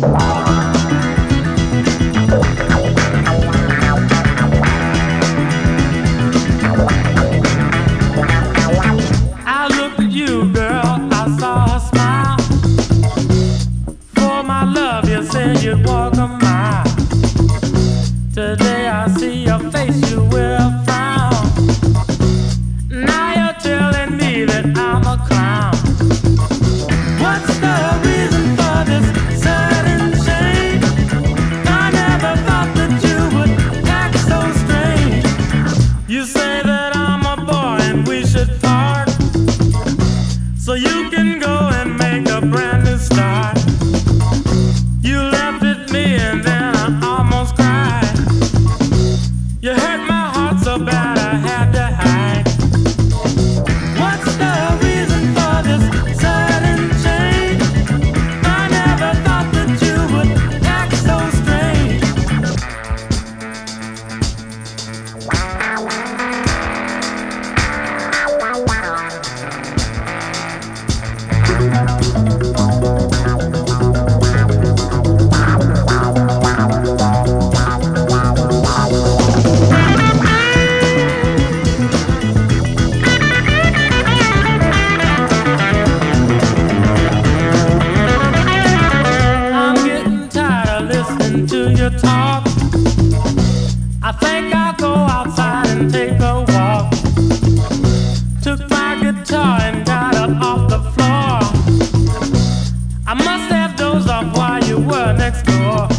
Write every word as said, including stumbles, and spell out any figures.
I looked at you, girl, I saw a smile. For my love, you said you'd walk a mile. Today I see your face, you will frown. Now you're telling me that I'm a clown. What's the reason for this sudden change? I never thought that you would act so strange. You say that I'm a boy and we should part, so you can go and make a brand new start. You laughed at me and then I almost cried. You hurt my heart so bad I had to hide. What's the reason for this sudden change? I never thought that you would act so strange. I'm getting tired of listening to your talk. I think I'll go outside and take a walk. Took my guitar and got up off the floor. I must have dozed off while you were next door.